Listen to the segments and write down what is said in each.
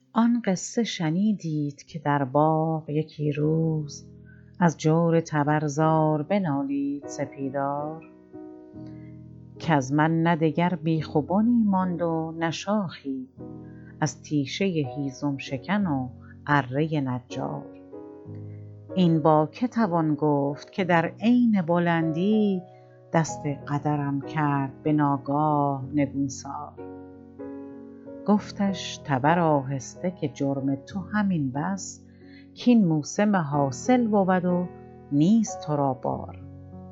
آن قصه شنیدید که در باغ یکی روز از جور تبر زار بنالید سپیدار کز من نه دگر بیخ و بنی ماند و نه شاخی از تیشه هیزم شکن و اره نجار این با که توان گفت که در عین بلندی دست قدرم کرد به ناگاه نگونسار گفتش تبر آهسته که جرم تو همین بس کاین موسم حاصل بود و نیست تو را بار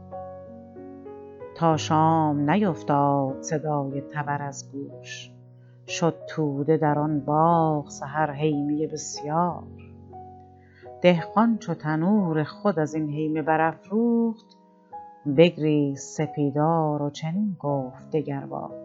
تا شام نیفتاد صدای تبر از گوش شد توده در آن باغ سحر هیمه بسیار دهقان چو تنور خود از این هیمه برافروخت بگریست سپیدار و چنین گفت دگربار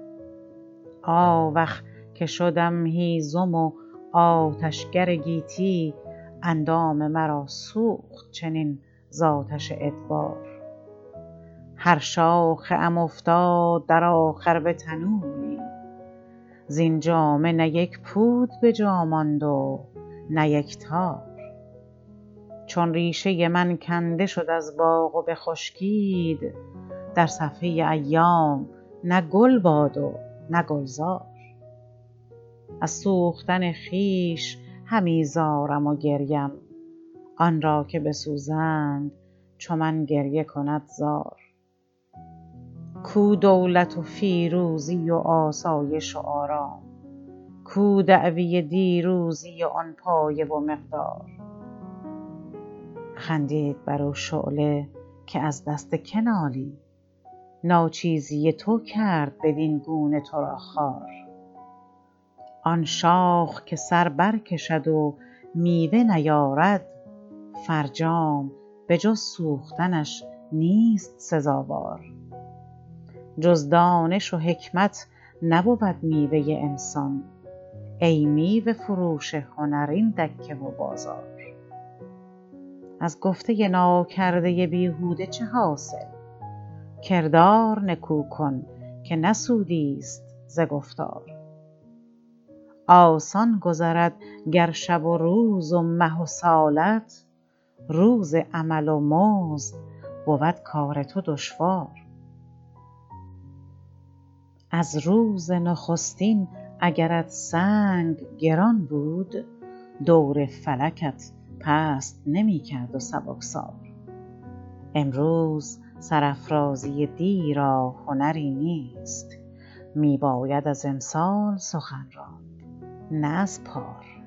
آوخ که شدم هیزم و آتشگر گیتی اندام مرا سوخت چنین ز آتش ادبار هر شاخه ام افتاد در آخر به تنوری زین جامه نه یک پود به جا ماند و نه یک تار چون ریشه من کنده شد از باغ و بخشکید در صفحه ایام نه گل باد و نه گلزار از سوختن خویش همی زارم و گریم آن را که بسوزند چو من گریه کند زار کو دولت و فیروزی و آسایش و آرام کو دعوی دیروزی و آن پایه و مقدار خندید بر او شعله که از دست که نالی ناچیزی تو کرد بدین گونه تو را خوار آن شاخ که سر برکشد و میوه نیارد فرجام به جز سوختنش نیست سزاوار جز دانش و حکمت نبود میوه انسان ای میوه فروش هنر این دکه و بازار از گفته ناکرده بیهوده چه حاصل کردار نکو کن که نه سودیست ز گفتار آسان گذرد گر شب و روز و مه و سالت روز عمل و مزد بود کار تو دشوار از روز نخستین اگرت سنگ گران بود دور فلکت پست نمی کرد و سبکسار امروز سرافرازی دی را هنری نیست می باید از امسال سخن راند نه از پار